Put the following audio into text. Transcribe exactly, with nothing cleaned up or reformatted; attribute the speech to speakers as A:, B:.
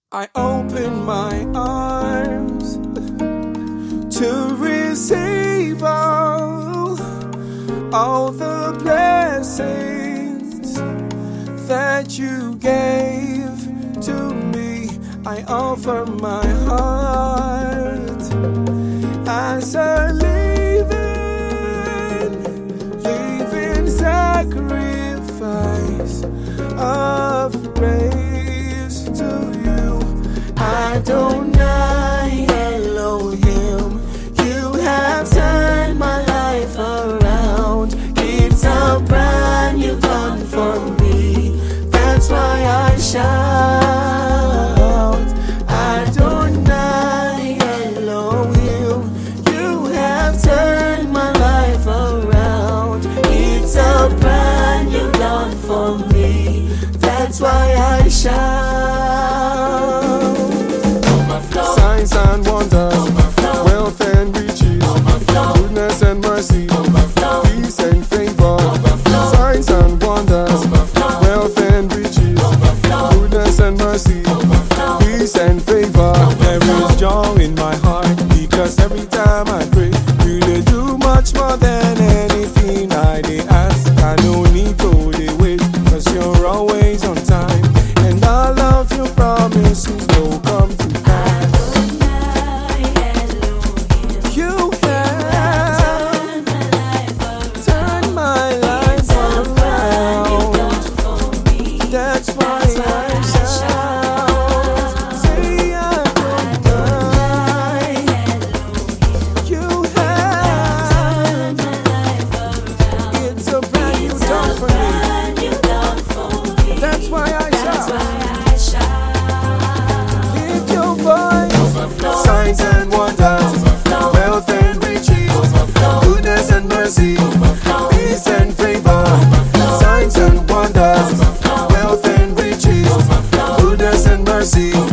A: I open my arms to receive all, all the blessings that you gave to me. I offer my heart as a living, living sacrifice of praise to you. Adonai Elohim, you have turned my life around. It's a brand new dawn for me. That's why I shout. Adonai Elohim, you have turned my life around. It's a brand new dawn for me. That's why I shout. Signs and wonders, wealth and riches, goodness and mercy, peace and favor. Signs and wonders, wealth and riches, goodness and mercy, peace and favor. There is joy in my heart because every time I pray, you they do much more than anything I they ask. I no need to they wait, cause you're always on time, and all of your promises will come to pass. That's why I shout. Say Adonai, you have. It's a brand new dawn for me. That's why I shout. Lift your voice. Signs and wonders, wealth and riches, goodness and mercy, peace and favor. Signs and wonders, wealth and riches, goodness and mercy.